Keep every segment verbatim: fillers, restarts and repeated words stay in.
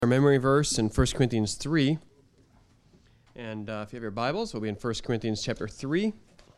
Our memory verse in First Corinthians three. And uh, if you have your Bibles, we'll be in First Corinthians chapter three.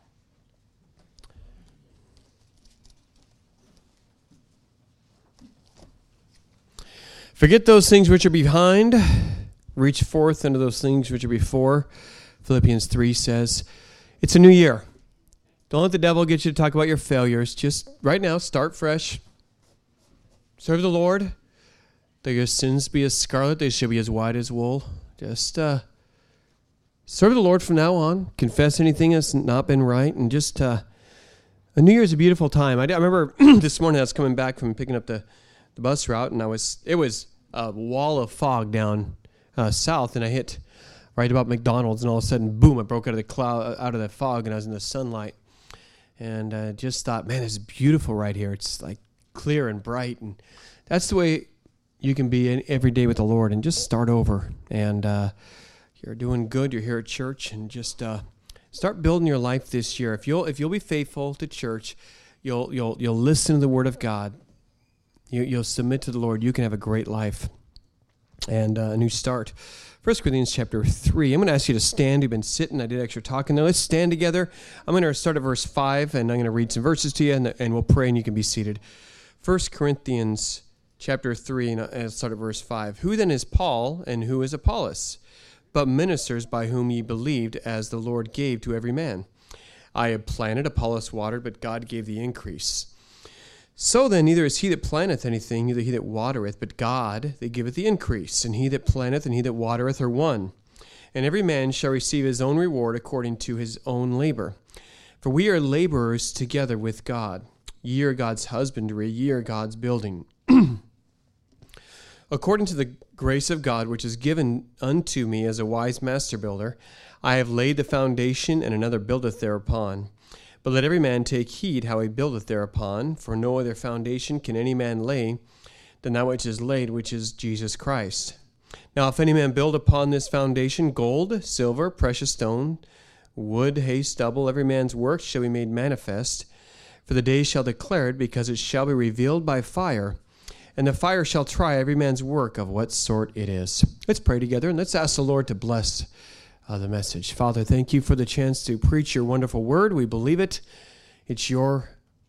Forget those things which are behind. Reach forth unto those things which are before. Philippians three says, it's a new year. Don't let the devil get you to talk about your failures. Just right now, start fresh. Serve the Lord. Though your sins be as scarlet, they shall be as white as wool. Just uh, serve the Lord from now on. Confess anything that's not been right. And just, uh, a New Year's a beautiful time. I, I remember this morning I was coming back from picking up the, the bus route, and I was it was a wall of fog down uh, south, and I hit right about McDonald's, and all of a sudden, boom, I broke out of the cloud, out of the fog, and I was in the sunlight. And I just thought, man, it's beautiful right here. It's like clear and bright, and that's the way you can be in every day with the Lord, and just start over. And uh, you're doing good. You're here at church, and just uh, start building your life this year. If you'll if you'll be faithful to church, you'll you'll you'll listen to the Word of God. You, you'll submit to the Lord. You can have a great life and uh, a new start. First Corinthians chapter three. I'm going to ask you to stand. You've been sitting. I did extra talking there. Let's stand together. I'm going to start at verse five, and I'm going to read some verses to you, and, and we'll pray, and you can be seated. First Corinthians chapter three, and I'll start at verse five. Who then is Paul, and who is Apollos? But ministers by whom ye believed, as the Lord gave to every man. I have planted, Apollos watered, but God gave the increase. So then, neither is he that planteth anything, neither he that watereth, but God that giveth the increase. And he that planteth and he that watereth are one. And every man shall receive his own reward according to his own labor. For we are laborers together with God. Ye are God's husbandry, ye are God's building. According to the grace of God, which is given unto me as a wise master builder, I have laid the foundation, and another buildeth thereupon. But let every man take heed how he buildeth thereupon, for no other foundation can any man lay than that which is laid, which is Jesus Christ. Now if any man build upon this foundation gold, silver, precious stone, wood, hay, stubble, every man's work shall be made manifest, for the day shall declare it, because it shall be revealed by fire, and the fire shall try every man's work of what sort it is. Let's pray together, and let's ask the Lord to bless uh, the message. Father, thank you for the chance to preach your wonderful word. We believe it. It's your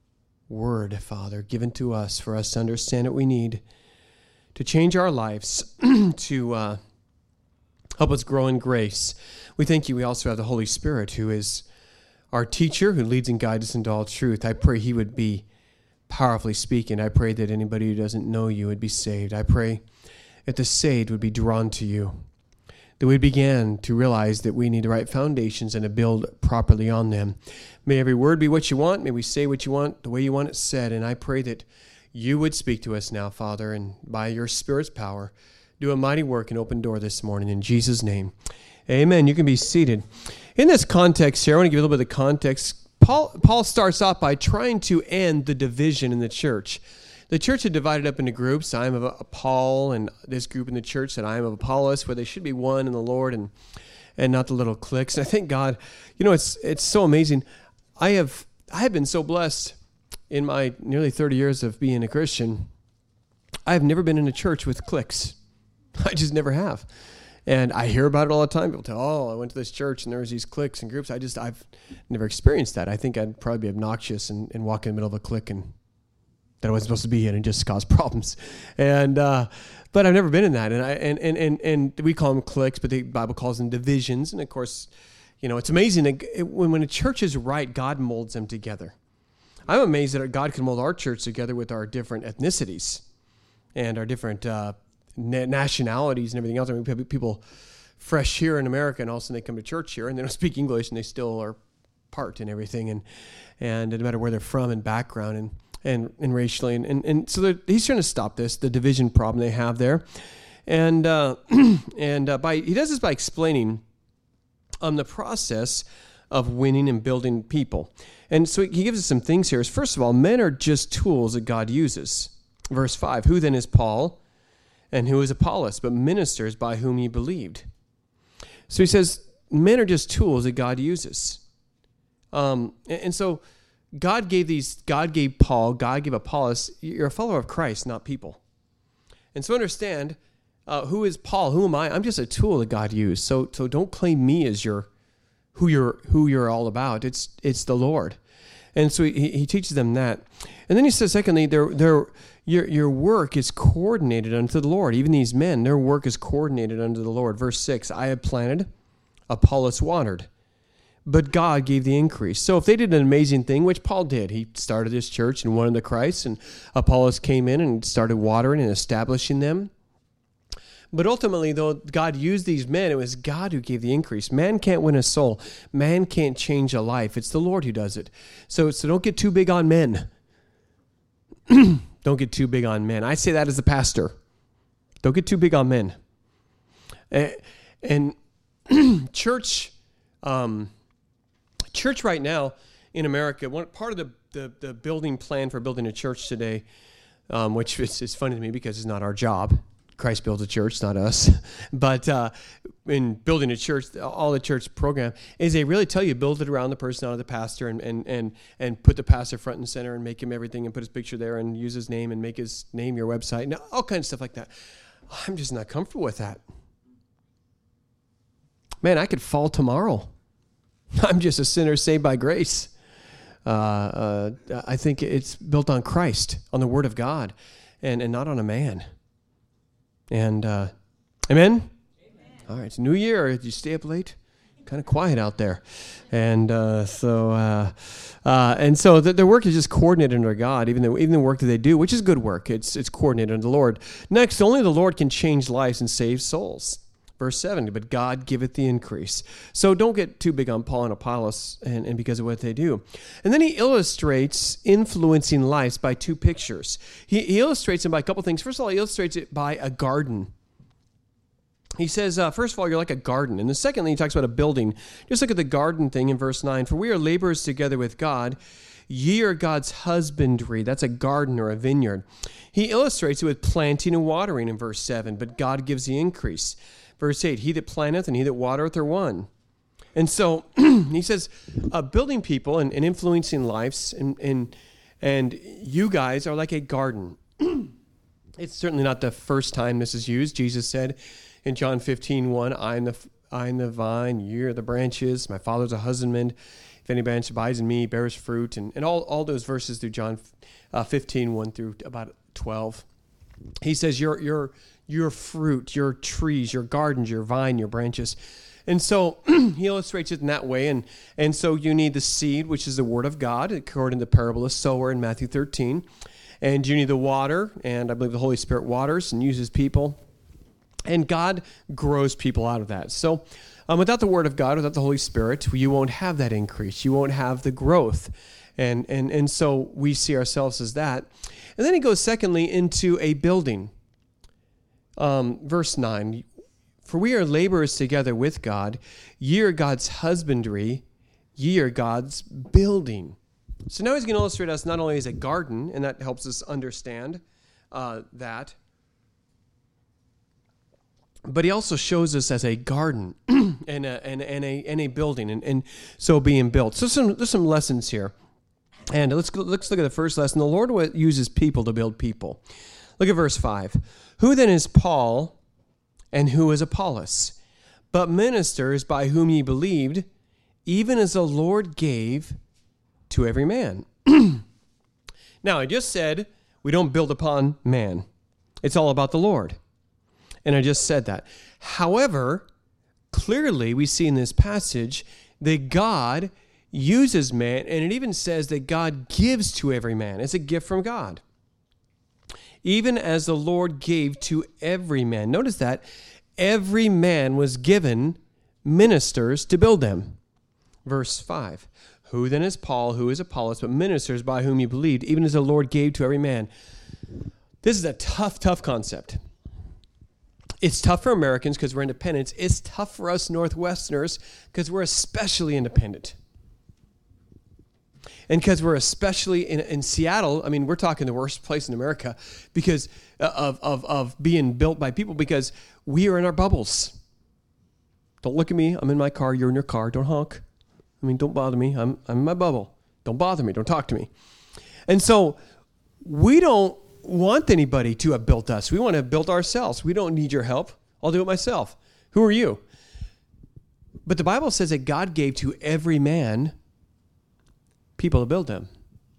word, Father, given to us for us to understand what we need to change our lives, to uh, help us grow in grace. We thank you. We also have the Holy Spirit, who is our teacher, who leads and guides us into all truth. I pray he would be powerfully speaking. I pray that anybody who doesn't know you would be saved. I pray that the saved would be drawn to you, that we began to realize that we need the right foundations and to build properly on them. May every word be what you want. May we say what you want, the way you want it said. And I pray that you would speak to us now, Father, and by your Spirit's power, do a mighty work and open door this morning. In Jesus' name, amen. You can be seated. In this context here, I want to give you a little bit of context. Paul, Paul starts off by trying to end the division in the church. The church had divided up into groups. I am of Paul, and this group in the church that I am of Apollos, where they should be one in the Lord and and not the little cliques. And I thank God, you know, it's it's so amazing. I have I have been so blessed in my nearly thirty years of being a Christian. I have never been in a church with cliques. I just never have. And I hear about it all the time. People tell, oh, I went to this church and there was these cliques and groups. I just, I've never experienced that. I think I'd probably be obnoxious and, and walk in the middle of a clique and that I wasn't supposed to be in and just cause problems. And, uh, but I've never been in that. And I, and, and, and, and we call them cliques, but the Bible calls them divisions. And of course, you know, it's amazing that it, when, when a church is right, God molds them together. I'm amazed that God can mold our church together with our different ethnicities and our different, uh, nationalities and everything else. I mean, people fresh here in America, and all of a sudden they come to church here and they don't speak English, and they still are part and everything, and and no matter where they're from and background and and, and racially, and and, and so he's trying to stop this, the division problem they have there, and uh, and uh, by he does this by explaining um the process of winning and building people, and so he gives us some things here. First of all, men are just tools that God uses. Verse five: Who then is Paul? And who is Apollos, but ministers by whom ye believed? So he says, men are just tools that God uses. Um, and, and so God gave these, God gave Paul, God gave Apollos. You're a follower of Christ, not people. And so understand, uh, who is Paul? Who am I? I'm just a tool that God used. So so don't claim me as your who you're who you're all about. It's it's the Lord. And so he, he teaches them that. And then he says, secondly, their their your your work is coordinated unto the Lord. Even these men, their work is coordinated unto the Lord. Verse six, I have planted, Apollos watered, but God gave the increase. So if they did an amazing thing, which Paul did, he started this church and won the Christ, and Apollos came in and started watering and establishing them. But ultimately, though, God used these men, it was God who gave the increase. Man can't win a soul. Man can't change a life. It's the Lord who does it. So, so don't get too big on men. Don't get too big on men. I say that as a pastor. Don't get too big on men. And, and church, um, church right now in America, one part of the, the, the building plan for building a church today, um, which is, is funny to me because it's not our job. Christ builds a church, not us. But uh, in building a church, all the church program is they really tell you build it around the personality of the pastor and, and, and, and put the pastor front and center and make him everything and put his picture there and use his name and make his name your website and all kinds of stuff like that. I'm just not comfortable with that. Man, I could fall tomorrow. I'm just a sinner saved by grace. Uh, uh, I think it's built on Christ, on the Word of God, and, and not on a man. And, uh, amen? Amen? All right, it's a new year. Did you stay up late? Kind of quiet out there. And uh, so, uh, uh, and so the, their work is just coordinated under God, even the, even the work that they do, which is good work. It's, it's coordinated under the Lord. Next, only the Lord can change lives and save souls. Verse seven, but God giveth the increase. So don't get too big on Paul and Apollos and, and because of what they do. And then he illustrates influencing lives by two pictures. He, he illustrates them by a couple things. First of all, he illustrates it by a garden. He says, uh, first of all, you're like a garden. And the secondly, he talks about a building. Just look at the garden thing in verse nine. For we are laborers together with God. Ye are God's husbandry. That's a garden or a vineyard. He illustrates it with planting and watering in verse seven, but God gives the increase. Verse eight, he that planteth and he that watereth are one. And so he says, uh, building people and, and influencing lives, and, and, and you guys are like a garden. It's certainly not the first time this is used. Jesus said in John fifteen one, I am the, I am the vine, you are the branches, my Father's a husbandman. If any branch abides in me, bears fruit. And, and all, all those verses through John uh, fifteen one through about twelve. He says, your, your, your fruit, your trees, your gardens, your vine, your branches. And so he illustrates it in that way. And, and so you need the seed, which is the word of God, according to the parable of the sower in Matthew thirteen. And you need the water, and I believe the Holy Spirit waters and uses people. And God grows people out of that. So um, without the word of God, without the Holy Spirit, you won't have that increase. You won't have the growth. And, and, and so we see ourselves as that. And then he goes, secondly, into a building. Um, verse nine, for we are laborers together with God. Ye are God's husbandry. Ye are God's building. So now he's going to illustrate us not only as a garden, and that helps us understand uh, that, but he also shows us as a garden and a, and, and a, and a building, and, and so being built. So some, there's some lessons here. And let's go, let's look at the first lesson. The Lord uses people to build people. Look at verse five. Who then is Paul, and who is Apollos? But ministers by whom ye believed, even as the Lord gave to every man. Now, I just said we don't build upon man. It's all about the Lord. And I just said that. However, clearly we see in this passage that God uses man, and it even says that God gives to every man. It's a gift from God. Even as the Lord gave to every man. Notice that every man was given ministers to build them. Verse five. Who then is Paul, who is Apollos, but ministers by whom you believed, even as the Lord gave to every man. This is a tough, tough concept. It's tough for Americans because we're independent. It's tough for us Northwesterners because we're especially independent. And because we're especially in, in Seattle, I mean, we're talking the worst place in America because of, of, of being built by people, because we are in our bubbles. Don't look at me. I'm in my car. You're in your car. Don't honk. I mean, don't bother me. I'm, I'm in my bubble. Don't bother me. Don't talk to me. And so we don't want anybody to have built us. We want to have built ourselves. We don't need your help. I'll do it myself. Who are you? But the Bible says that God gave to every man people to build him.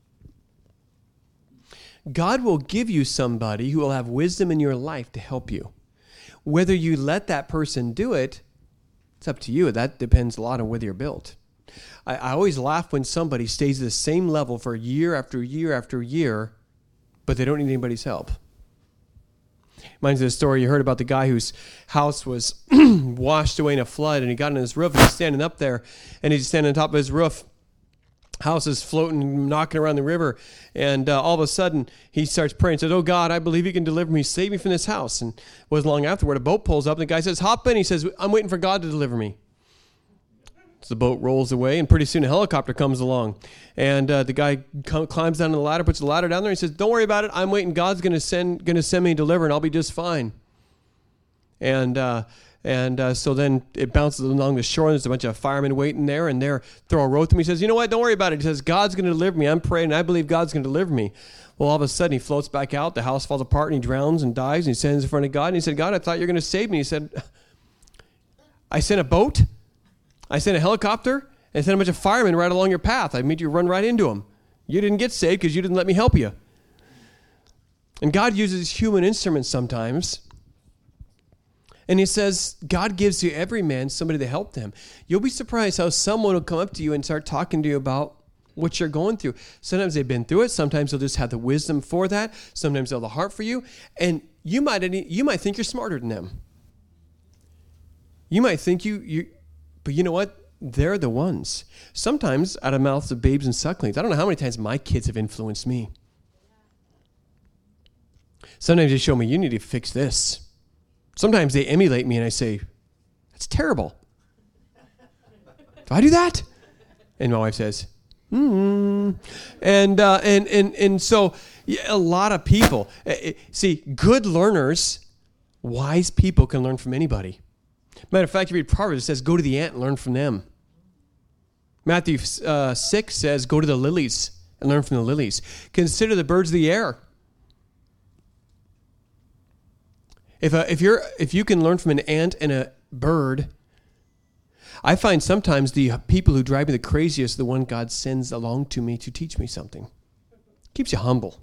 God will give you somebody who will have wisdom in your life to help you. Whether you let that person do it, it's up to you. That depends a lot on whether you're built. I, I always laugh when somebody stays at the same level for year after year after year, but they don't need anybody's help. Reminds me of the story you heard about the guy whose house was washed away in a flood, and he got on his roof, and he's standing up there, and he's standing on top of his roof. House is floating, knocking around the river, and uh, all of a sudden he starts praying. Says, "Oh God, I believe you can deliver me. Save me from this house." And wasn't long afterward, a boat pulls up, and the guy says, "Hop in." He says, "I'm waiting for God to deliver me." So the boat rolls away, and pretty soon a helicopter comes along, and uh, the guy com- climbs down the ladder, puts the ladder down there, and he says, "Don't worry about it. I'm waiting. God's going to send going to send me and deliver, and I'll be just fine." And uh, And uh, so then it bounces along the shore, and there's a bunch of firemen waiting there, and they're throw a rope to him. He says, "You know what? Don't worry about it." He says, "God's going to deliver me. I'm praying, and I believe God's going to deliver me." Well, all of a sudden, he floats back out. The house falls apart, and he drowns and dies, and he stands in front of God. And he said, "God, I thought you were going to save me." He said, "I sent a boat. I sent a helicopter, and I sent a bunch of firemen right along your path. I made you run right into them. You didn't get saved because you didn't let me help you." And God uses human instruments sometimes. And he says, God gives to every man somebody to help them. You'll be surprised how someone will come up to you and start talking to you about what you're going through. Sometimes they've been through it. Sometimes they'll just have the wisdom for that. Sometimes they'll have the heart for you. And you might you might think you're smarter than them. You might think you, you but you know what? They're the ones. Sometimes out of mouths of babes and sucklings. I don't know how many times my kids have influenced me. Sometimes they show me, you need to fix this. Sometimes they emulate me and I say, that's terrible. Do I do that? And my wife says, hmm. And, uh, and, and, and so yeah, a lot of people, uh, see, good learners, wise people can learn from anybody. Matter of fact, you read Proverbs, it says, go to the ant and learn from them. Matthew uh, six says, go to the lilies and learn from the lilies. Consider the birds of the air. If uh, if you're if you can learn from an ant and a bird, I find sometimes the people who drive me the craziest are the one God sends along to me to teach me something. Keeps you humble.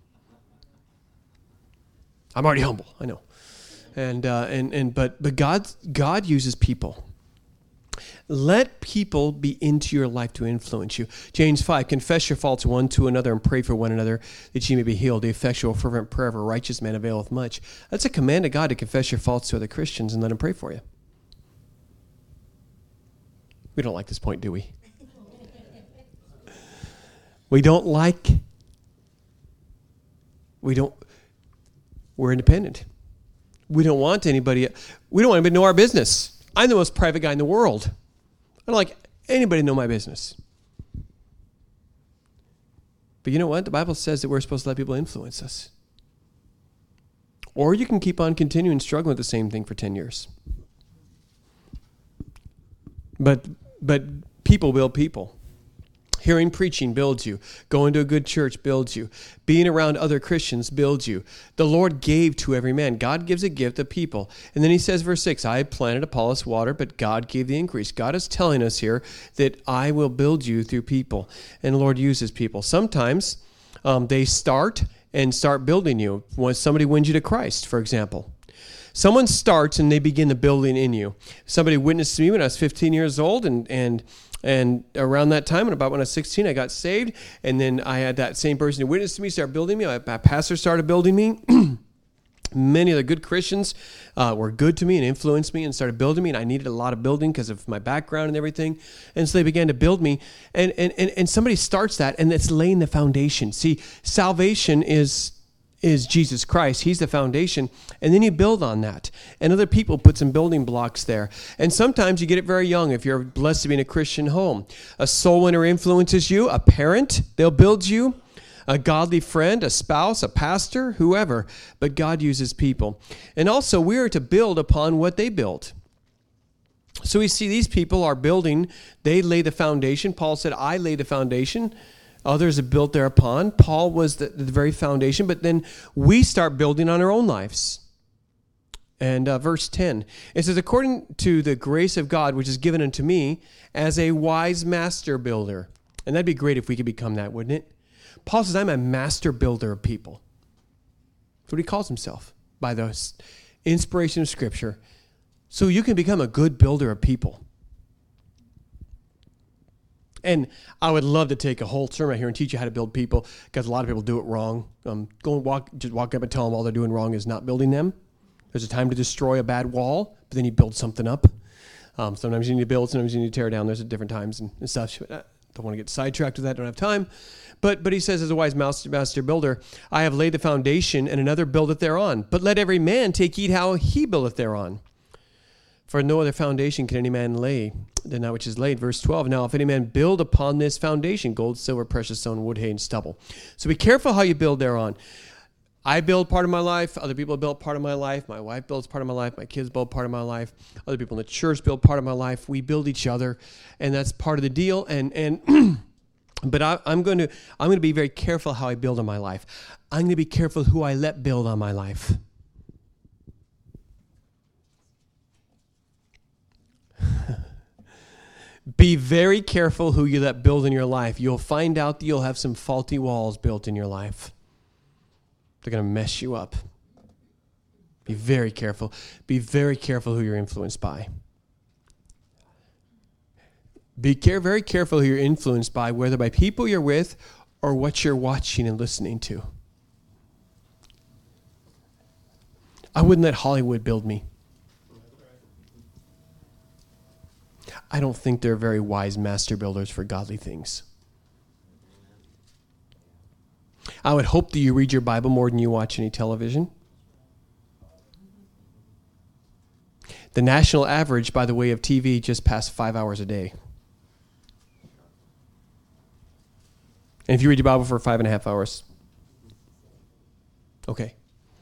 I'm already humble, I know, and uh, and and but but God God uses people. Let people be into your life to influence you. James five, confess your faults one to another and pray for one another that ye may be healed. The effectual fervent prayer of a righteous man availeth much. That's a command of God to confess your faults to other Christians and let them pray for you. We don't like this point, do we? We don't like, we don't, we're independent. We don't want anybody, we don't want anybody to know our business. I'm the most private guy in the world. I don't like anybody to know my business. But you know what? The Bible says that we're supposed to let people influence us. Or you can keep on continuing struggling with the same thing for ten years. But but people build people. Hearing preaching builds you. Going to a good church builds you. Being around other Christians builds you. The Lord gave to every man. God gives a gift to people. And then he says, verse six, I planted, Apollos water, but God gave the increase. God is telling us here that I will build you through people. And the Lord uses people. Sometimes um, they start and start building you. When somebody wins you to Christ, for example. Someone starts and they begin the building in you. Somebody witnessed to me when I was fifteen years old, and and And around that time, and about when I was sixteen, I got saved. And then I had that same person who witnessed to me start building me. My pastor started building me. Many of the good Christians uh, were good to me and influenced me and started building me. And I needed a lot of building because of my background and everything. And so they began to build me. And, and, and, and somebody starts that, and it's laying the foundation. See, salvation is... is Jesus Christ. He's the foundation. And then you build on that. And other people put some building blocks there. And sometimes you get it very young if you're blessed to be in a Christian home. A soul winner influences you. A parent, they'll build you. A godly friend, a spouse, a pastor, whoever. But God uses people. And also we are to build upon what they built. So we see these people are building. They lay the foundation. Paul said, I lay the foundation. Others have built thereupon. Paul was the, the very foundation, but then we start building on our own lives. And uh, verse ten, it says, according to the grace of God, which is given unto me as a wise master builder. And that'd be great if we could become that, wouldn't it? Paul says, I'm a master builder of people. That's what he calls himself by the inspiration of Scripture. So you can become a good builder of people. And I would love to take a whole sermon right here and teach you how to build people, because a lot of people do it wrong. Um, go and walk, just walk up and tell them all they're doing wrong is not building them. There's a time to destroy a bad wall, but then you build something up. Um, sometimes you need to build, sometimes you need to tear down. There's different times and, and stuff. I don't want to get sidetracked with that, don't have time. But but he says, as a wise master, master builder, I have laid the foundation, and another buildeth thereon. But let every man take heed how he buildeth thereon. For no other foundation can any man lay than that which is laid. Verse twelve, now if any man build upon this foundation, gold, silver, precious stone, wood, hay, and stubble. So be careful how you build thereon. I build part of my life. Other people build part of my life. My wife builds part of my life. My kids build part of my life. Other people in the church build part of my life. We build each other, and that's part of the deal. And and but I, I'm going to I'm going to be very careful how I build on my life. I'm going to be careful who I let build on my life. Be very careful who you let build in your life. You'll find out that you'll have some faulty walls built in your life. They're going to mess you up. Be very careful. Be very careful who you're influenced by. Be care, very careful who you're influenced by, whether by people you're with or what you're watching and listening to. I wouldn't let Hollywood build me. I don't think they're very wise master builders for godly things. I would hope that you read your Bible more than you watch any television. The national average, by the way, of T V just passed five hours a day. And if you read your Bible for five and a half hours, okay.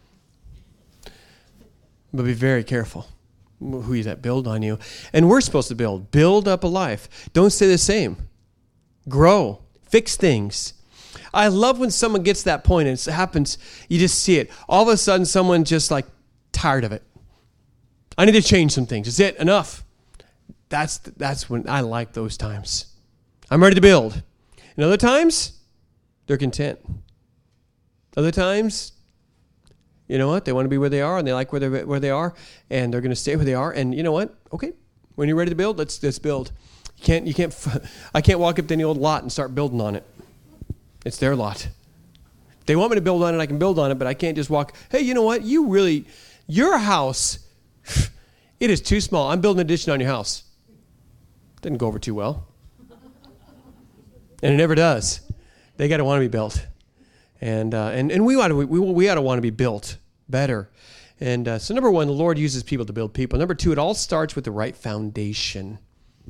But be very careful who you let build on you. And we're supposed to build. Build up a life. Don't stay the same. Grow. Fix things. I love when someone gets to that point, and it happens, you just see it. All of a sudden, someone's just like tired of it. I need to change some things. Is it enough? That's that's when I like those times. I'm ready to build. And other times, they're content. Other times, you know what? They want to be where they are, and they like where they where they are, and they're going to stay where they are. And you know what? Okay, when you're ready to build, let's let's build. You can't you can't. I can't walk up to any old lot and start building on it. It's their lot. They want me to build on it, I can build on it, but I can't just walk. Hey, you know what? You really, your house, it is too small. I'm building an addition on your house. Didn't go over too well. And it never does. They got to want to be built. And uh, and and we ought to we we ought to want to be built better. And uh, so number one, the Lord uses people to build people. Number two, it all starts with the right foundation.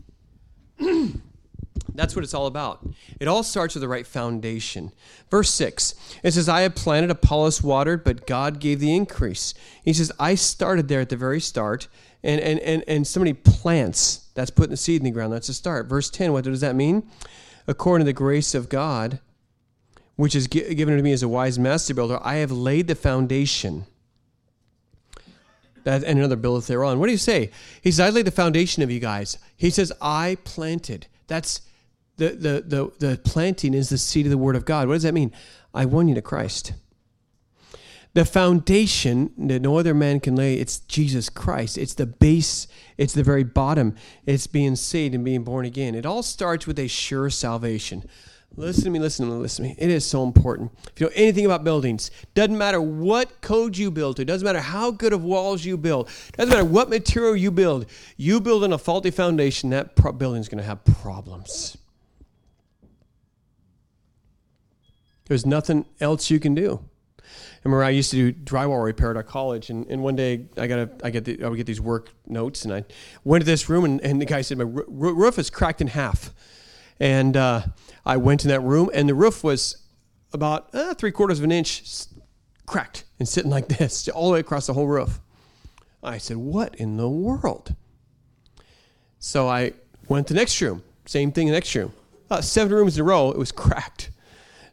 That's what it's all about. It all starts with the right foundation. Verse six, it says, I have planted, Apollos watered, but God gave the increase. He says, I started there at the very start, and and and, and somebody plants. That's putting the seed in the ground. That's a start. Verse ten, what does that mean? According to the grace of God, which is gi- given to me as a wise master builder, I have laid the foundation. That, and another buildeth thereon. What do you say? He says, I laid the foundation of you guys. He says, I planted. That's the, the, the, the planting is the seed of the word of God. What does that mean? I won you to Christ. The foundation that no other man can lay, it's Jesus Christ. It's the base. It's the very bottom. It's being saved and being born again. It all starts with a sure salvation. Listen to me, listen to me, listen to me. It is so important. If you know anything about buildings, doesn't matter what code you build to, doesn't matter how good of walls you build, doesn't matter what material you build, you build on a faulty foundation, that pro- building's going to have problems. There's nothing else you can do. I remember I used to do drywall repair at our college, and, and one day I got a, I get the, I would get these work notes, and I went to this room, and, and the guy said, my r- roof is cracked in half. And uh, I went in that room, and the roof was about uh, three quarters of an inch cracked and sitting like this, all the way across the whole roof. I said, what in the world? So I went to the next room, same thing in the next room. Uh, seven rooms in a row, it was cracked.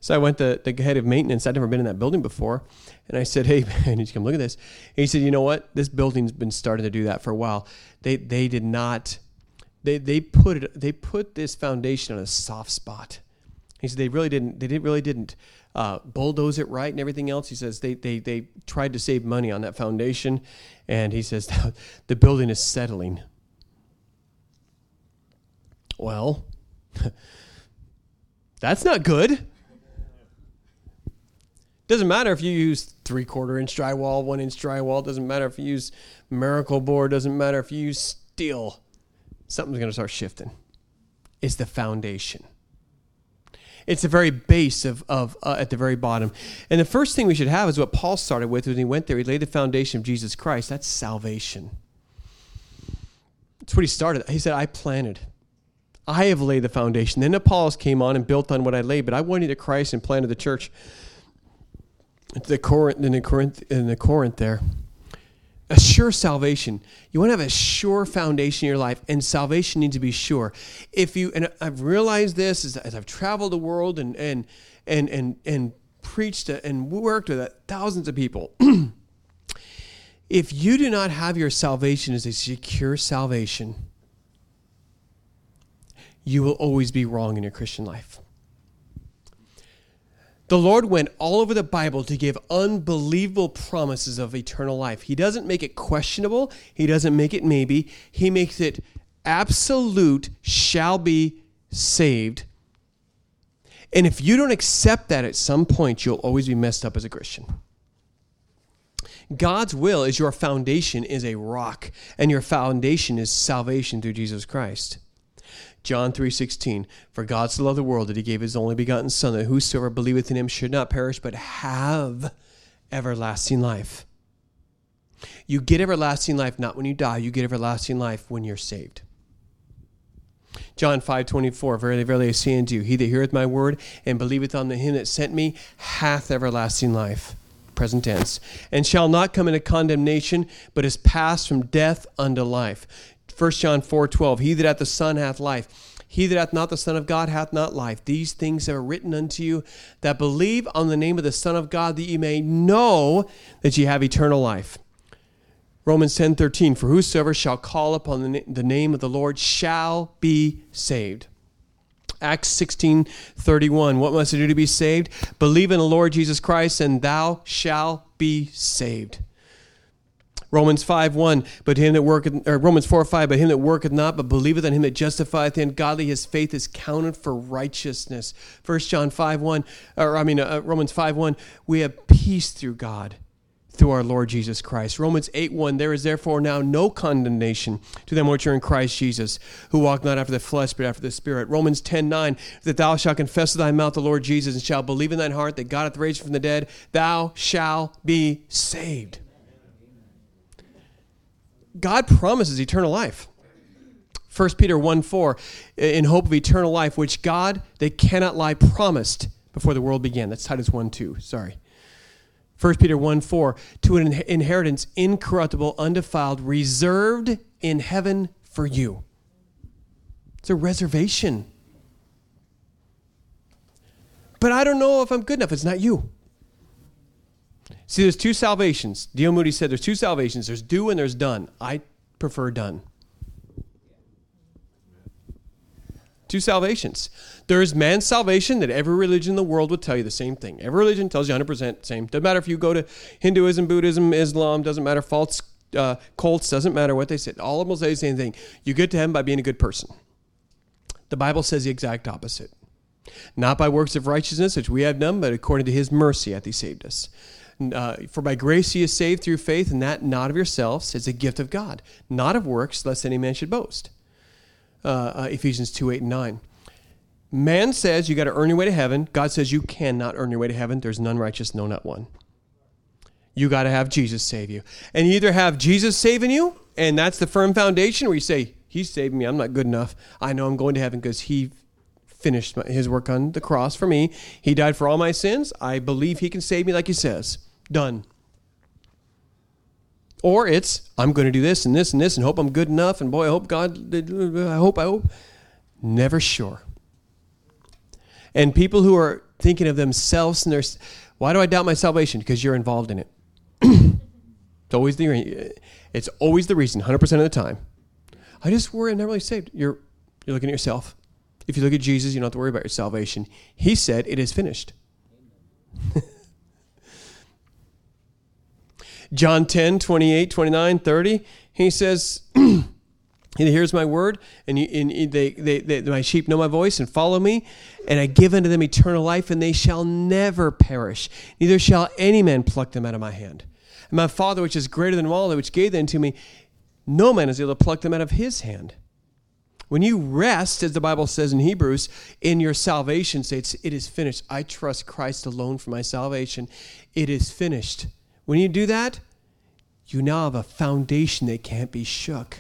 So I went to the head of maintenance. I'd never been in that building before. And I said, hey, man, did you come look at this? And he said, you know what? This building's been starting to do that for a while. They they did not, they they put it, they put this foundation on a soft spot. He said they really didn't, they didn't really didn't uh, bulldoze it right and everything else. He says they they they tried to save money on that foundation. And he says the building is settling. Well, that's not good. Doesn't matter if you use three-quarter inch drywall, one-inch drywall. Doesn't matter if you use Miracle board. Doesn't matter if you use steel. Something's going to start shifting. It's the foundation. It's the very base of, of uh, at the very bottom. And the first thing we should have is what Paul started with when he went there. He laid the foundation of Jesus Christ. That's salvation. That's what he started. He said, I planted. I have laid the foundation. Then Apollos came on and built on what I laid, but I went into Christ and planted the church. The Corinth, in the Corinth, in the Corinth there. A sure salvation. You want to have a sure foundation in your life, and salvation needs to be sure. If you, and I've realized this as, as I've traveled the world and and and and and preached and worked with thousands of people. If you do not have your salvation as a secure salvation, you will always be wrong in your Christian life. The Lord went all over the Bible to give unbelievable promises of eternal life. He doesn't make it questionable. He doesn't make it maybe. He makes it absolute, shall be saved. And if you don't accept that at some point, you'll always be messed up as a Christian. God's will is your foundation is a rock, and your foundation is salvation through Jesus Christ. John three sixteen, for God so loved the world that he gave his only begotten Son, that whosoever believeth in him should not perish, but have everlasting life. You get everlasting life not when you die. You get everlasting life when you're saved. John five twenty-four, verily, verily, I say unto you, he that heareth my word and believeth on the him that sent me hath everlasting life. Present tense. And shall not come into condemnation, but is passed from death unto life. First John four twelve, he that hath the Son hath life. He that hath not the Son of God hath not life. These things are written unto you that believe on the name of the Son of God, that ye may know that ye have eternal life. Romans ten thirteen, for whosoever shall call upon the, na- the name of the Lord shall be saved. Acts sixteen thirty-one, what must I do to be saved? Believe in the Lord Jesus Christ, and thou shalt be saved. Romans five one, but him that worketh, or Romans four five, but him that worketh not, but believeth on him that justifieth the ungodly, his faith is counted for righteousness. First John five one, or I mean uh, Romans five one, we have peace through God, through our Lord Jesus Christ. Romans eight one, there is therefore now no condemnation to them which are in Christ Jesus, who walk not after the flesh, but after the Spirit. Romans ten nine, that thou shalt confess with thy mouth the Lord Jesus, and shalt believe in thine heart that God hath raised him from the dead, thou shalt be saved. God promises eternal life. First Peter one four, in hope of eternal life, which God, they cannot lie, promised before the world began. That's Titus one two, sorry. First Peter one four, to an inheritance incorruptible, undefiled, reserved in heaven for you. It's a reservation. But I don't know if I'm good enough. It's not you. See, there's two salvations. D L Moody said there's two salvations. There's do and there's done. I prefer done. Two salvations. There is man's salvation that every religion in the world would tell you the same thing. Every religion tells you one hundred percent the same. Doesn't matter if you go to Hinduism, Buddhism, Islam, doesn't matter, false uh, cults, doesn't matter what they say. All of them will say the same thing. You get to heaven by being a good person. The Bible says the exact opposite. Not by works of righteousness, which we have done, but according to his mercy hath he saved us. Uh, for by grace he is saved through faith, and that not of yourselves, is a gift of God, not of works, lest any man should boast. Uh, uh, Ephesians two eight and nine. Man says you got to earn your way to heaven. God says you cannot earn your way to heaven. There's none righteous, no, not one. You got to have Jesus save you. And you either have Jesus saving you, and that's the firm foundation, where you say, he's saving me, I'm not good enough. I know I'm going to heaven because he finished his work on the cross for me. He died for all my sins. I believe he can save me like he says. Done. Or it's, I'm going to do this and this and this and hope I'm good enough. And boy, I hope God, I hope, I hope. Never sure. And people who are thinking of themselves and their, why do I doubt my salvation? Because you're involved in it. It's always the, it's always the reason, one hundred percent of the time. I just worry I'm not really saved. You're, you're looking at yourself. If you look at Jesus, you don't have to worry about your salvation. He said, it is finished. John ten, twenty-eight, twenty-nine, thirty, he says, here's my word, and, you, and they, they, they, my sheep know my voice and follow me, and I give unto them eternal life, and they shall never perish, neither shall any man pluck them out of my hand. And my Father, which is greater than all, which gave them to me, no man is able to pluck them out of his hand. When you rest, as the Bible says in Hebrews, in your salvation, say, it's, it is finished. I trust Christ alone for my salvation. It is finished. When you do that, you now have a foundation that can't be shook.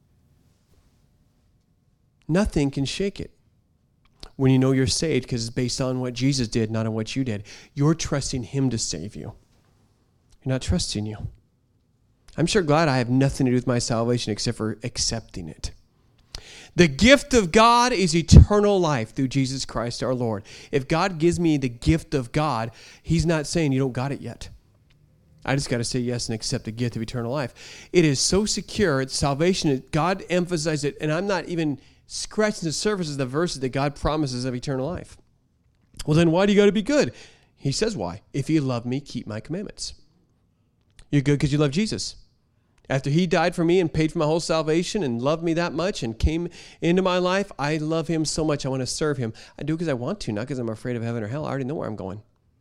Nothing can shake it. When you know you're saved, because it's based on what Jesus did, not on what you did. You're trusting him to save you. You're not trusting you. I'm sure glad I have nothing to do with my salvation except for accepting it. The gift of God is eternal life through Jesus Christ our Lord. If God gives me the gift of God, he's not saying you don't got it yet. I just got to say yes and accept the gift of eternal life. It is so secure. It's salvation. God emphasized it, and I'm not even scratching the surface of the verses that God promises of eternal life. Well, then why do you got to be good? He says why. If you love me, keep my commandments. You're good because you love Jesus. After he died for me and paid for my whole salvation and loved me that much and came into my life, I love him so much I want to serve him. I do it because I want to, not because I'm afraid of heaven or hell. I already know where I'm going.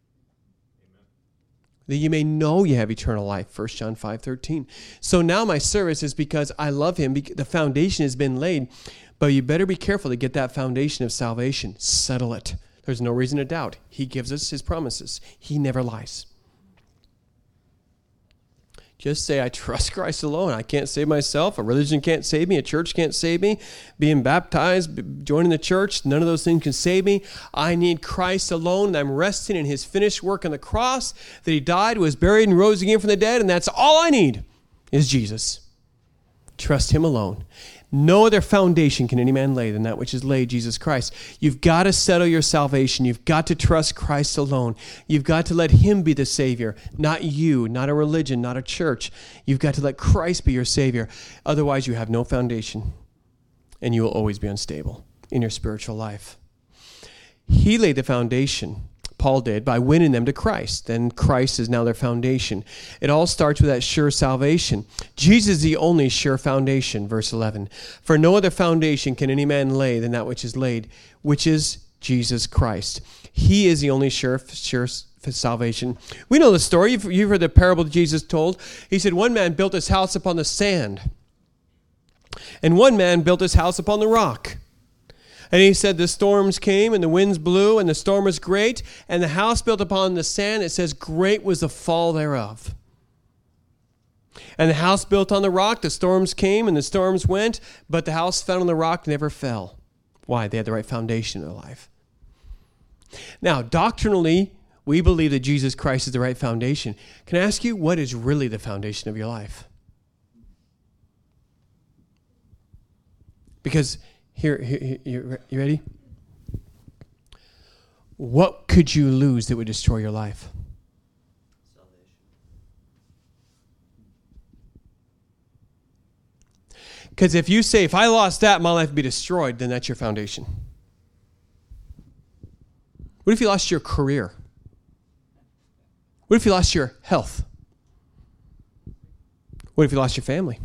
That you may know you have eternal life, First John five thirteen. So now my service is because I love him. The foundation has been laid, but you better be careful to get that foundation of salvation. Settle it. There's no reason to doubt. He gives us his promises. He never lies. Just say, I trust Christ alone. I can't save myself. A religion can't save me. A church can't save me. Being baptized, joining the church, none of those things can save me. I need Christ alone. And I'm resting in his finished work on the cross, that he died, was buried, and rose again from the dead. And that's all I need is Jesus. Trust him alone. No other foundation can any man lay than that which is laid, Jesus Christ. You've got to settle your salvation. You've got to trust Christ alone. You've got to let him be the Savior, not you, not a religion, not a church. You've got to let Christ be your Savior. Otherwise, you have no foundation, and you will always be unstable in your spiritual life. He laid the foundation, Paul did, by winning them to Christ. Then Christ is now their foundation. It all starts with that sure salvation. Jesus is the only sure foundation, verse eleven. For no other foundation can any man lay than that which is laid, which is Jesus Christ. He is the only sure, sure salvation. We know the story. You've, you've heard the parable that Jesus told. He said, one man built his house upon the sand, and one man built his house upon the rock. And he said the storms came and the winds blew and the storm was great. And the house built upon the sand, it says, great was the fall thereof. And the house built on the rock, the storms came and the storms went, but the house found on the rock never fell. Why? They had the right foundation in their life. Now, doctrinally, we believe that Jesus Christ is the right foundation. Can I ask you, what is really the foundation of your life? Because Here, here, here, you ready? What could you lose that would destroy your life? Salvation. Because if you say, if I lost that, my life would be destroyed, then that's your foundation. What if you lost your career? What if you lost your health? What if you lost your family?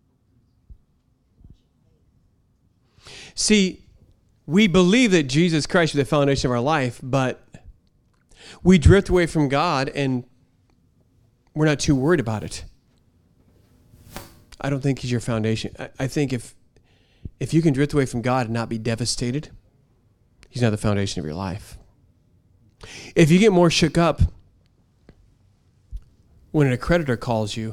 See, we believe that Jesus Christ is the foundation of our life, but we drift away from God and we're not too worried about it. I don't think he's your foundation. I, I think if if you can drift away from God and not be devastated, he's not the foundation of your life. If you get more shook up when an accreditor calls you,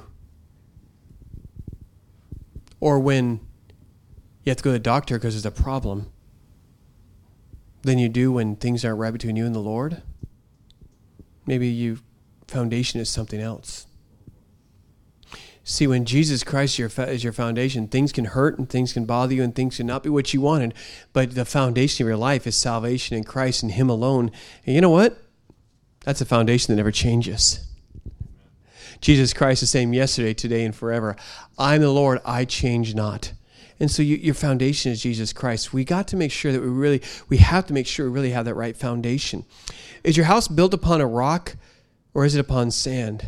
or when you have to go to the doctor because there's a problem than you do when things aren't right between you and the Lord, maybe your foundation is something else. See, when Jesus Christ is your, fa- is your foundation, things can hurt and things can bother you and things can not be what you wanted. But the foundation of your life is salvation in Christ and Him alone. And you know what? That's a foundation that never changes. Jesus Christ is the same yesterday, today, and forever. I'm the Lord, I change not. And so you, your foundation is Jesus Christ. We got to make sure that we really, we have to make sure we really have that right foundation. Is your house built upon a rock or is it upon sand?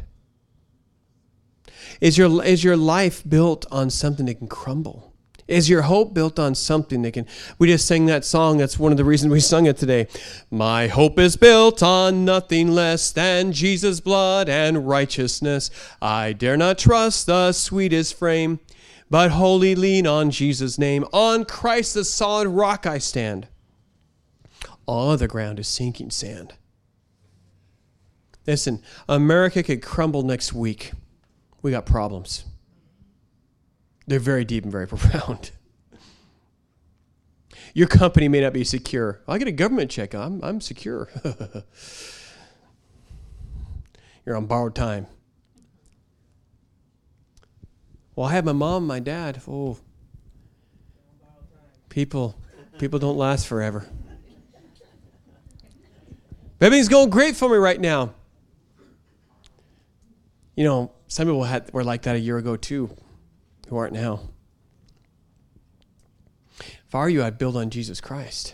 Is your, is your life built on something that can crumble? Is your hope built on something that can... We just sang that song. That's one of the reasons we sung it today. My hope is built on nothing less than Jesus' blood and righteousness. I dare not trust the sweetest frame, but wholly lean on Jesus' name. On Christ the solid rock I stand. All other ground is sinking sand. Listen, America could crumble next week. We got problems. They're very deep and very profound. Your company may not be secure. I get a government check. I'm, I'm secure. You're on borrowed time. Well, I have my mom, my dad. Oh, people, people don't last forever. Everything's going great for me right now. You know, some people had, were like that a year ago too, who aren't now. If I were you, I'd build on Jesus Christ.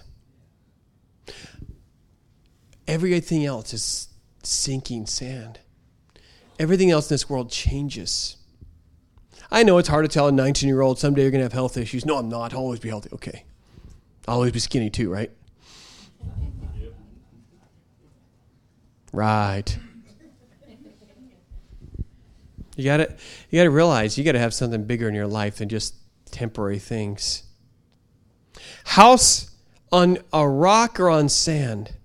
Everything else is sinking sand. Everything else in this world changes. I know it's hard to tell a nineteen-year-old someday you're going to have health issues. No, I'm not. I'll always be healthy. Okay. I'll always be skinny too, right? Yep. Right. You got to you got to realize you got to have something bigger in your life than just temporary things. House on a rock or on sand.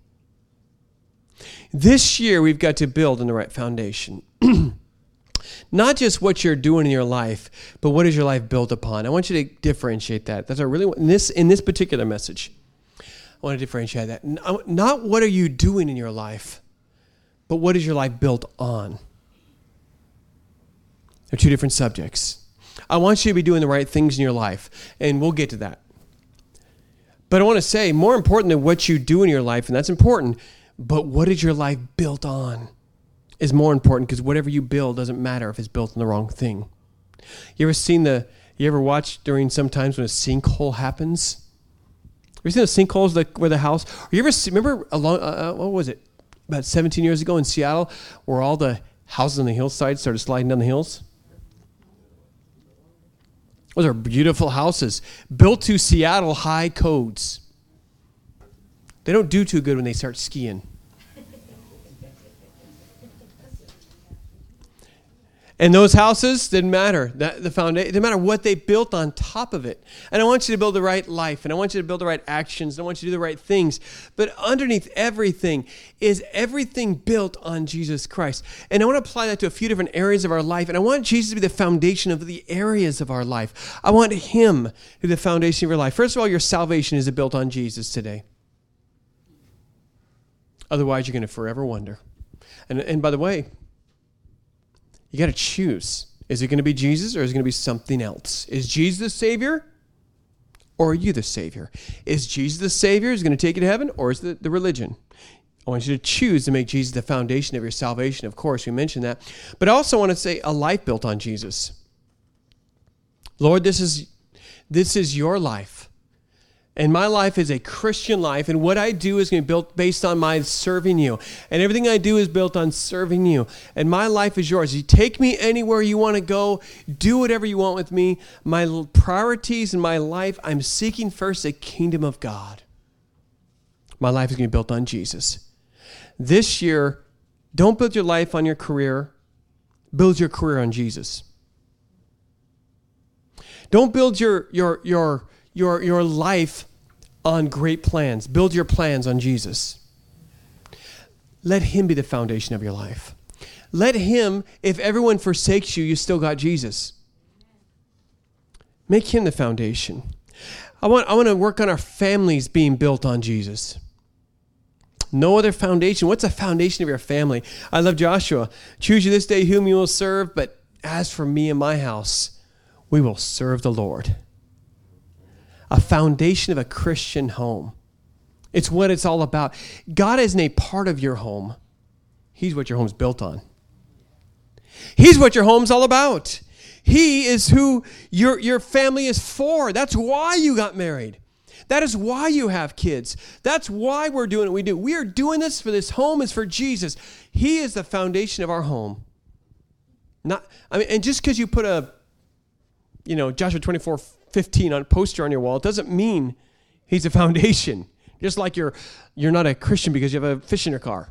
This year we've got to build on the right foundation. Not just what you're doing in your life, but what is your life built upon. I want you to differentiate that. That's what I really want in this in this particular message. I want to differentiate that. Not what are you doing in your life, but what is your life built on. They're two different subjects. I want you to be doing the right things in your life, and we'll get to that. But I want to say, more important than what you do in your life, and that's important, but what is your life built on is more important, because whatever you build doesn't matter if it's built on the wrong thing. You ever seen the, you ever watch during some times when a sinkhole happens? Have you seen the sinkholes that, where the house, or you ever see, remember, along, uh, what was it, about seventeen years ago in Seattle, where all the houses on the hillside started sliding down the hills? Those are beautiful houses built to Seattle high codes. They don't do too good when they start skiing. And those houses didn't matter. That, the foundation didn't matter what they built on top of it. And I want you to build the right life, and I want you to build the right actions, and I want you to do the right things. But underneath everything is everything built on Jesus Christ. And I want to apply that to a few different areas of our life. And I want Jesus to be the foundation of the areas of our life. I want Him to be the foundation of your life. First of all, your salvation is built on Jesus today. Otherwise, you're going to forever wonder. And, and by the way, you got to choose. Is it going to be Jesus or is it going to be something else? Is Jesus the Savior or are you the Savior? Is Jesus the Savior is going to take you to heaven, or is it the religion? I want you to choose to make Jesus the foundation of your salvation. Of course, we mentioned that. But I also want to say a life built on Jesus. Lord, this is this is your life. And my life is a Christian life, and what I do is going to be built based on my serving you. And everything I do is built on serving you. And my life is yours. You take me anywhere you want to go. Do whatever you want with me. My priorities in my life, I'm seeking first the kingdom of God. My life is going to be built on Jesus. This year, don't build your life on your career. Build your career on Jesus. Don't build your your your your your life on great plans. Build your plans on Jesus. Let Him be the foundation of your life. Let Him, if everyone forsakes you, you still got Jesus. Make Him the foundation. I want, I want to work on our families being built on Jesus. No other foundation. What's the foundation of your family? I love Joshua. Choose you this day whom you will serve, but as for me and my house, we will serve the Lord. A foundation of a Christian home. It's what it's all about. God isn't a part of your home. He's what your home's built on. He's what your home's all about. He is who your, your family is for. That's why you got married. That is why you have kids. That's why we're doing what we do. We are doing this for this home is for Jesus. He is the foundation of our home. Not, I mean, and just because you put a, you know, Joshua twenty-four fifteen on a poster on your wall, it doesn't mean he's a foundation. Just like you're, you're not a Christian because you have a fish in your car.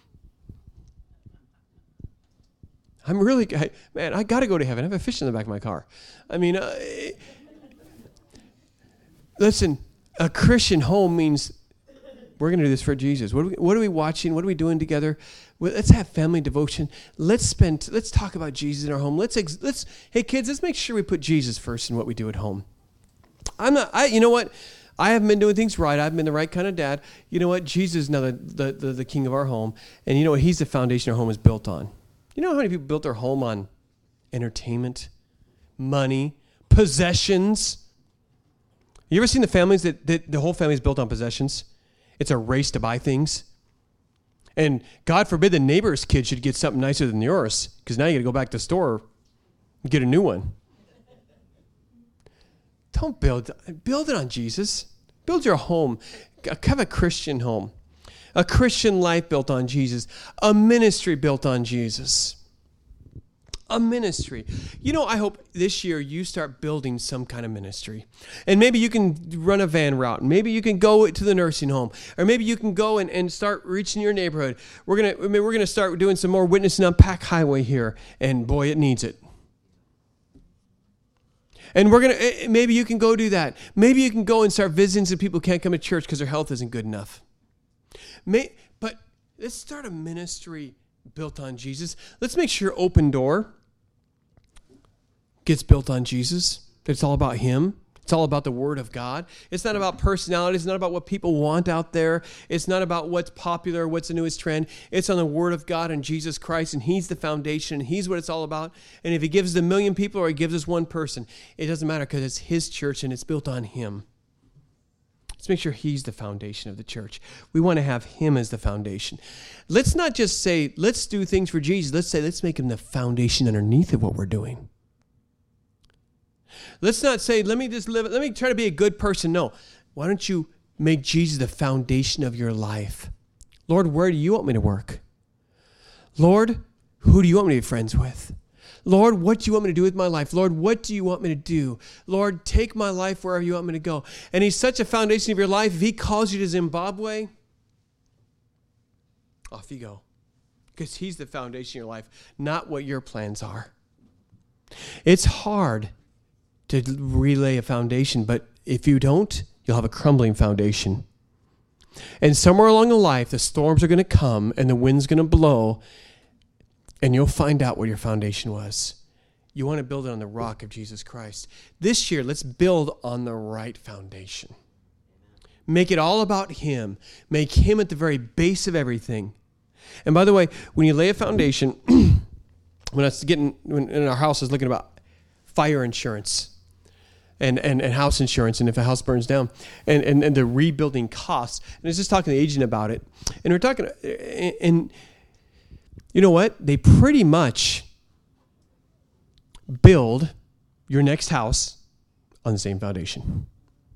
I'm really, man, I got to go to heaven. I have a fish in the back of my car. I mean, uh, listen, a Christian home means we're going to do this for Jesus. What are, we, what are we watching? What are we doing together? Well, let's have family devotion. Let's spend, let's talk about Jesus in our home. Let's, ex, let's, hey kids, let's make sure we put Jesus first in what we do at home. I'm not, I, you know what? I haven't been doing things right. I've been the right kind of dad. You know what? Jesus is now the, the, the, the king of our home. And you know what? He's the foundation our home is built on. You know how many people built their home on entertainment, money, possessions? You ever seen the families that, that the whole family is built on possessions? It's a race to buy things. And God forbid the neighbor's kid should get something nicer than yours, because now you got to go back to the store and get a new one. Don't build, build it on Jesus. Build your home. Have a Christian home. A Christian life built on Jesus. A ministry built on Jesus. A ministry. You know, I hope this year you start building some kind of ministry. And maybe you can run a van route. Maybe you can go to the nursing home. Or maybe you can go and, and start reaching your neighborhood. We're gonna, I mean, we're gonna start doing some more witnessing on Pack Highway here. And boy, it needs it. And we're going to, maybe you can go do that. Maybe you can go and start visiting some people who can't come to church because their health isn't good enough. May, but let's start a ministry built on Jesus. Let's make sure Open Door gets built on Jesus. It's all about him. It's all about the Word of God. It's not about personality. It's not about what people want out there. It's not about what's popular, what's the newest trend. It's on the Word of God and Jesus Christ, and he's the foundation, and he's what it's all about. And if he gives us a million people or he gives us one person, it doesn't matter because it's his church and it's built on him. Let's make sure he's the foundation of the church. We want to have him as the foundation. Let's not just say, let's do things for Jesus. Let's say, let's make him the foundation underneath of what we're doing. Let's not say, let me just live, let me try to be a good person. No. Why don't you make Jesus the foundation of your life? Lord, where do you want me to work? Lord, who do you want me to be friends with? Lord, what do you want me to do with my life? Lord, what do you want me to do? Lord, take my life wherever you want me to go. And he's such a foundation of your life. If he calls you to Zimbabwe, off you go. Because he's the foundation of your life, not what your plans are. It's hard to relay a foundation, but if you don't, you'll have a crumbling foundation. And somewhere along the life, the storms are going to come and the wind's going to blow, and you'll find out what your foundation was. You want to build it on the rock of Jesus Christ. This year, let's build on the right foundation. Make it all about him. Make him at the very base of everything. And by the way, when you lay a foundation, when I was getting, when in our house, I was looking about fire insurance. And, and, and house insurance, and if a house burns down, and, and, and the rebuilding costs. And I was just talking to the agent about it. And we're talking, and you know what? They pretty much build your next house on the same foundation.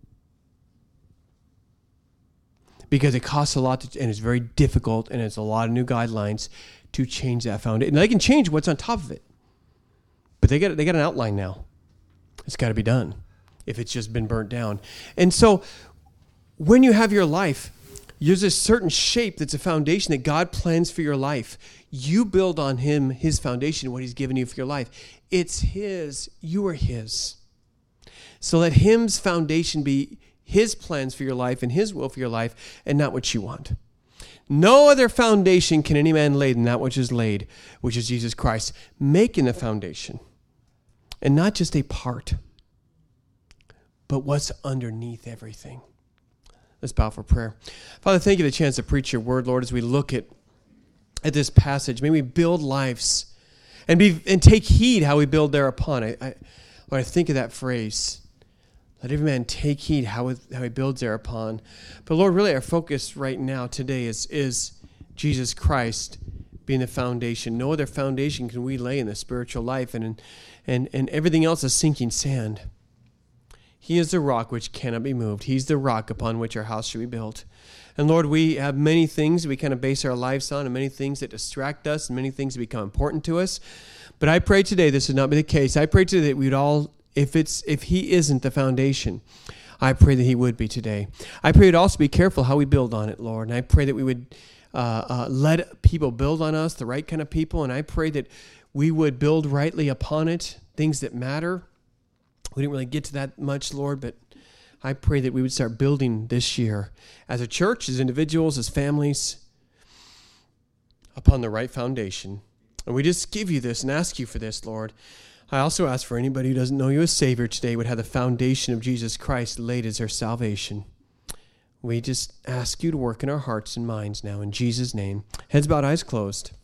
Because it costs a lot, to, and it's very difficult, and it's a lot of new guidelines to change that foundation. And they can change what's on top of it. But they got they got an outline now. It's got to be done if it's just been burnt down. And so when you have your life, there's a certain shape that's a foundation that God plans for your life. You build on him, his foundation, what he's given you for your life. It's his. You are his. So let him's foundation be his plans for your life and his will for your life, and not what you want. No other foundation can any man lay than that which is laid, which is Jesus Christ. Making the foundation. And not just a part, but what's underneath everything. Let's bow for prayer. Father, thank you for the chance to preach your word, Lord, as we look at, at this passage. May we build lives And be and take heed how we build thereupon. I, I when I think of that phrase, let every man take heed how, it, how he builds thereupon. But Lord, really our focus right now today is, is Jesus Christ being the foundation. No other foundation can we lay in the spiritual life, and, and, and everything else is sinking sand. He is the rock which cannot be moved. He's the rock upon which our house should be built. And Lord, we have many things we kind of base our lives on, and many things that distract us, and many things that become important to us. But I pray today this would not be the case. I pray today that we would all, if it's if he isn't the foundation, I pray that he would be today. I pray we'd also be careful how we build on it, Lord. And I pray that we would uh, uh, let people build on us, the right kind of people. And I pray that we would build rightly upon it, things that matter. We didn't really get to that much, Lord, but I pray that we would start building this year as a church, as individuals, as families, upon the right foundation. And we just give you this and ask you for this, Lord. I also ask for anybody who doesn't know you as Savior today would have the foundation of Jesus Christ laid as their salvation. We just ask you to work in our hearts and minds now in Jesus' name. Heads bowed, eyes closed.